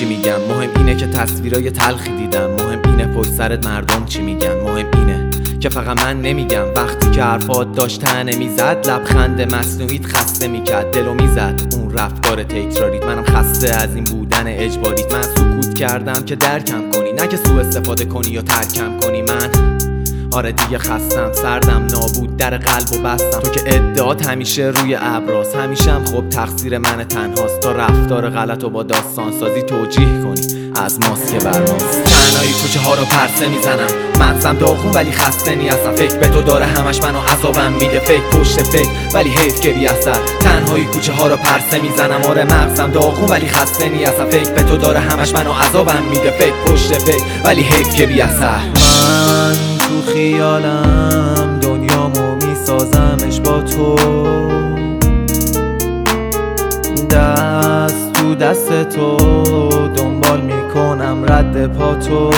چی میگم، مهم اینه که تصویرای تلخی دیدم، مهم اینه پشت سرت مردم چی میگن، مهم اینه که فقط من نمیگم. وقتی که حرفات داشت تنه میزد، لبخند مصنوعیت خسته میکرد، دلو میزد اون رفتار تکراریت. منم خسته از این بودن اجباریت. من سکوت کردم که درکم کنی، نه که سوء استفاده کنی یا ترکم کنی. من آره دیگه خستم، سردم، نابود در قلب و بستم. تو که ادعات همیشه روی ابراز، همیشه هم خب تقصیر من تنهاست. تا رفتار غلط و با داستان سازی توجیه کنی از ماسک بر ماست. تنهایی کوچه ها رو پرسه میزنم، مغزم داغون ولی خسته نی اصلا. فکر به تو داره همش منو عذابم میده، فکر پشت فکر ولی حیف که بی اثر. تنهایی کوچه ها رو پرسه میزنم، آره مغزم داغون ولی خسته نی اصلا. فکر به تو داره همش منو عذابم میده، فکر پشت فکر ولی حیف که بی اثر. من تو خیالم دنیامو میسازمش با تو، دست تو دست تو دنبال میکنم رد پا تو.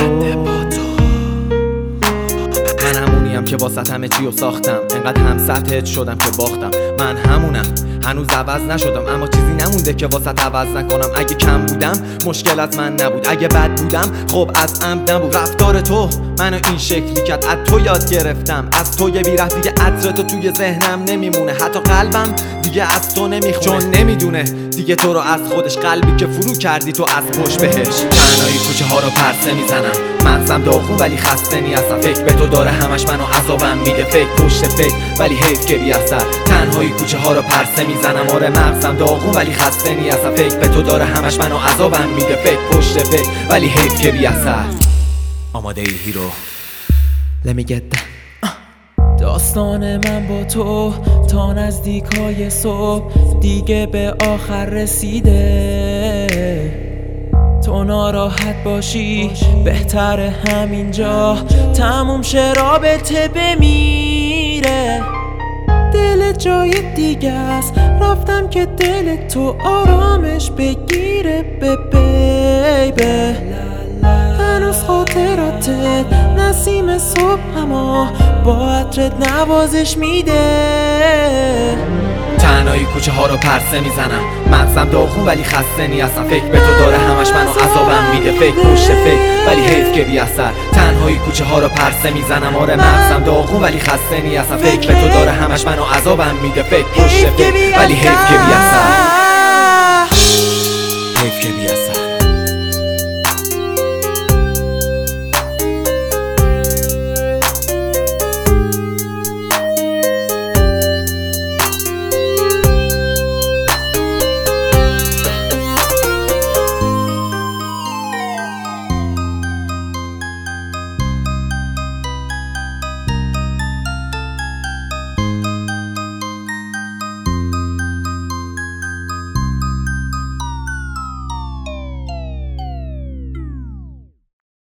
من همونیم که واسط همه چیو ساختم، انقدر هم سطحت شدم که باختم. من همونم هنوز عوض نشدم، اما چیزی نمونده که واسط عوض نکنم. اگه کم بودم مشکل از من نبود، اگه بد بودم خب از عمد نبود. رفتار تو منو این شکلی کرد، از تو یاد گرفتم. از تو یه بیره دیگه عطر تو توی ذهنم نمیمونه، حتی قلبم دیگه از تو نمیخونه، چون نمیدونه دیگه تو رو از خودش. قلبی که فرو کردی تو از پشت بهش. تنهایی کوچه ها رو پرسه میزنم، مغزم داغون ولی خسته نی اصلا. فکر به تو داره همش منو عذابم میده، فکر پشت فکر ولی حیف که بی اثر. تنهایی کوچه ها رو پرسه میزنم، آره مغزم داغون ولی خسته نی اصلا. فکر به تو داره همش منو عذابم میده، فکر پشت فکر ولی حیف که بی اثر. آماده ای هیرو؟ Let me get that. داستان من با تو تا نزدیکای صبح دیگه به آخر رسیده. تو ناراحت باشی بهتر همینجا تموم شه، رابطه بمیره. دل جای دیگه است، رفتم که دل تو آرامش بگیره. بیبی هنوز خاطراتت نسیم صبح اما با عطرت نوازش میده. تنهایی کوچه ها رو پرسه میزنم، مغزم داغون ولی خسته نی اصلا. فکر به تو داره همش منو عذابم میده، فکر پشت فکر ولی حیف که بی اثر. تنهایی کوچه ها رو پرسه میزنم، آره مغزم داغون ولی خسته نی اصلا. فکر به تو داره همش منو عذابم میده، فکر پشت فکر ولی حیف که بی اثر. حیف که بی اثر.